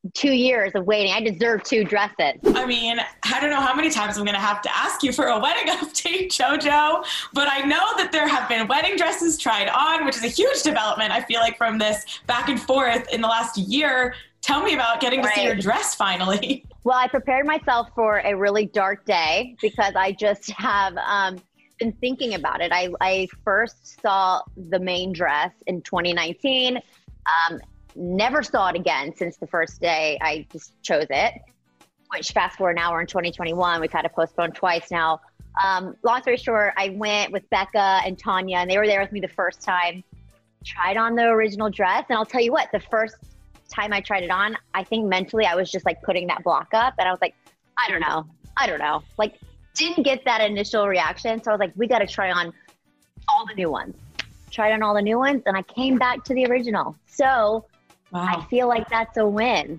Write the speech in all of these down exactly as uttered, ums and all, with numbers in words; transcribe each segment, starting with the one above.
two years of waiting. I deserve two dresses. I mean, I don't know how many times I'm going to have to ask you for a wedding update, JoJo, but I know that there have been wedding dresses tried on, which is a huge development, I feel like, from this back and forth in the last year. Tell me about getting to Right. see your dress finally. Well, I prepared myself for a really dark day because I just have um, been thinking about it. I, I first saw the main dress in twenty nineteen. Um, never saw it again since the first day I just chose it, which fast forward now we're in twenty twenty-one. We've had to postpone twice now. Um, long story short, I went with Becca and Tanya, and they were there with me the first time, tried on the original dress. And I'll tell you what, the first time I tried it on, I think mentally I was just like putting that block up, and I was like, I don't know. I don't know. Like, didn't get that initial reaction. So I was like, we got to try on all the new ones. Tried on all the new ones, and I came back to the original. So Wow. I feel like that's a win.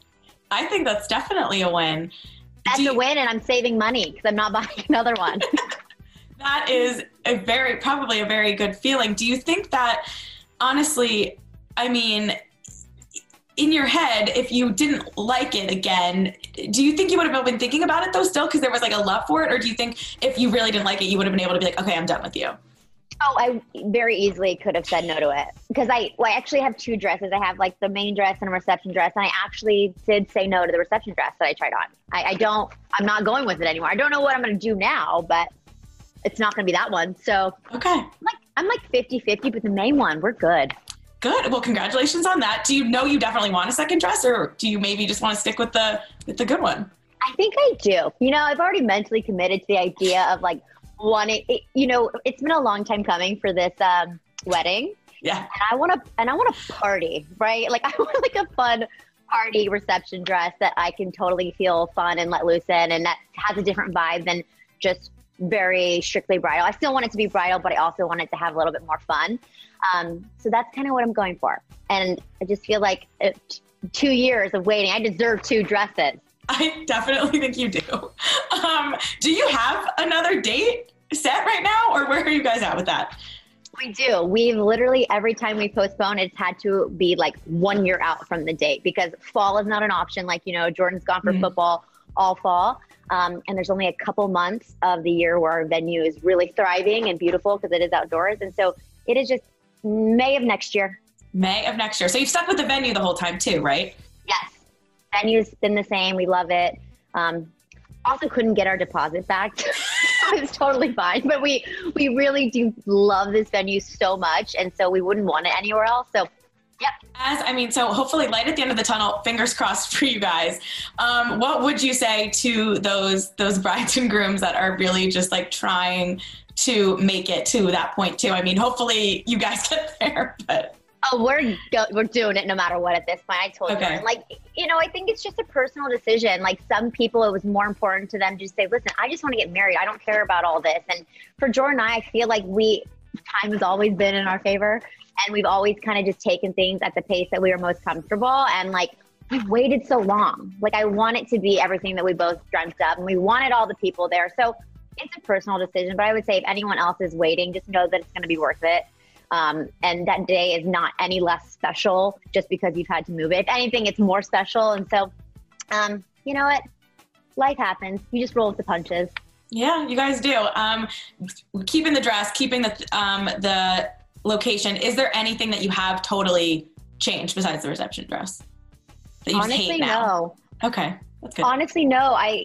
I think that's definitely a win. That's Do you- a win, and I'm saving money because I'm not buying another one. That is a very, probably a very good feeling. Do you think that, honestly, I mean, in your head, if you didn't like it again, do you think you would have been thinking about it though still because there was like a love for it? Or do you think if you really didn't like it, you would have been able to be like, okay, I'm done with you? Oh, I very easily could have said no to it because I, well, I actually have two dresses. I have like the main dress and a reception dress, and I actually did say no to the reception dress that I tried on. I, I don't, I'm not going with it anymore. I don't know what I'm going to do now, but it's not going to be that one. So Okay. I'm like, I'm like fifty fifty, but the main one, we're good. Good. Well, congratulations on that. Do you know you definitely want a second dress, or do you maybe just want to stick with the with the good one? I think I do. You know, I've already mentally committed to the idea of like wanting, it, you know, it's been a long time coming for this um, wedding. Yeah. And I want to, and I want to party, right? Like I want like a fun party reception dress that I can totally feel fun and let loose in, and that has a different vibe than just very strictly bridal. I still want it to be bridal, but I also want it to have a little bit more fun. Um, so that's kind of what I'm going for. And I just feel like it, two years of waiting, I deserve two dresses. I definitely think you do. Um, do you have another date set right now, or where are you guys at with that? We do. We've literally, every time we postpone, it's had to be like one year out from the date because fall is not an option. Like, you know, Jordan's gone for mm-hmm. football all fall. Um, and there's only a couple months of the year where our venue is really thriving and beautiful because it is outdoors. And so it is just May of next year. May of next year. So you've stuck with the venue the whole time too, right? Yes. Venue's been the same. We love it. Um, also couldn't get our deposit back. It's totally fine. But we, we really do love this venue so much. And so we wouldn't want it anywhere else. So yep. As I mean, so hopefully light at the end of the tunnel, fingers crossed for you guys. Um, what would you say to those, those brides and grooms that are really just like trying to make it to that point too? I mean, hopefully you guys get there, but. Oh, we're go- we're doing it no matter what at this point. I told okay. you. Like, you know, I think it's just a personal decision. Like some people, it was more important to them to just say, listen, I just want to get married. I don't care about all this. And for Jordan and I, I feel like we, time has always been in our favor. And we've always kind of just taken things at the pace that we were most comfortable. And like, we've waited so long. Like I want it to be everything that we both dreamt up, and we wanted all the people there. So it's a personal decision, but I would say if anyone else is waiting, just know that it's going to be worth it. Um, and that day is not any less special just because you've had to move it. If anything, it's more special. And so, um, you know what? Life happens. You just roll with the punches. Yeah, you guys do. Um, keeping the dress, keeping the, um, the location. Is there anything that you have totally changed besides the reception dress that you Honestly, hate now? no. Okay. That's good. Honestly, no. I,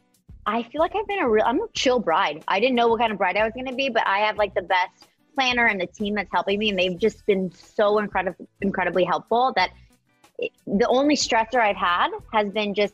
I feel like I've been a real, I'm a chill bride. I didn't know what kind of bride I was going to be, but I have like the best planner and the team that's helping me, and they've just been so incredible, incredibly helpful that it, the only stressor I've had has been just,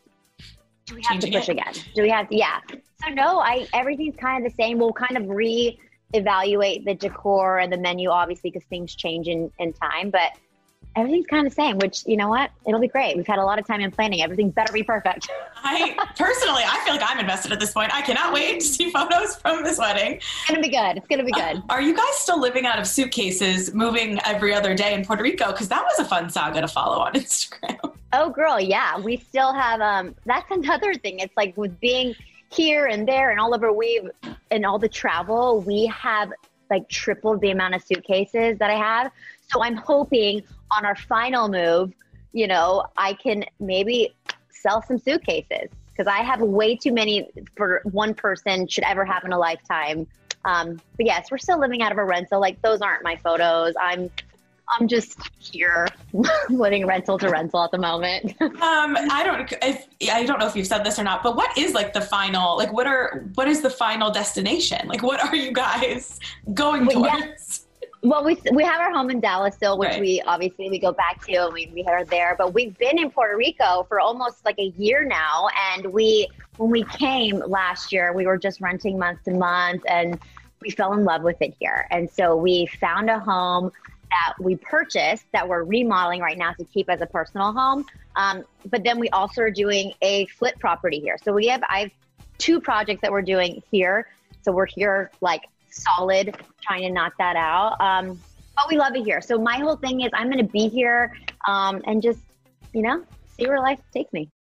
do we have Changing to push it. again? Do we have to, yeah. So no, I, everything's kind of the same. We'll kind of re-evaluate the decor and the menu, obviously, because things change in, in time, but everything's kind of the same, which, you know what? It'll be great. We've had a lot of time in planning. Everything better be perfect. I personally, I feel like I'm invested at this point. I cannot wait to see photos from this wedding. It's going to be good. It's going to be good. Uh, are you guys still living out of suitcases, moving every other day in Puerto Rico? Because that was a fun saga to follow on Instagram. Oh, girl. Yeah. We still have, um, that's another thing. It's like with being here and there and all over, we and all the travel, we have like tripled the amount of suitcases that I have. So I'm hoping on our final move you know, I can maybe sell some suitcases because I have way too many for one person should ever have in a lifetime. Um, but yes, we're still living out of a rental. Like those aren't my photos. I'm, I'm just here living rental to rental at the moment. um, I don't, if, I don't know if you've said this or not, but what is like the final, like what are, what is the final destination? Like what are you guys going Well, towards? yes. Well, we we have our home in Dallas still, which Right. we obviously we go back to and we, we are there. But we've been in Puerto Rico for almost like a year now. And we, when we came last year, we were just renting month to month and we fell in love with it here. And so we found a home that we purchased that we're remodeling right now to keep as a personal home. Um, but then we also are doing a flip property here. So we have, I have two projects that we're doing here. So we're here like solid, trying to knock that out. Um, but we love it here. So my whole thing is I'm going to be here um, and just, you know, see where life takes me.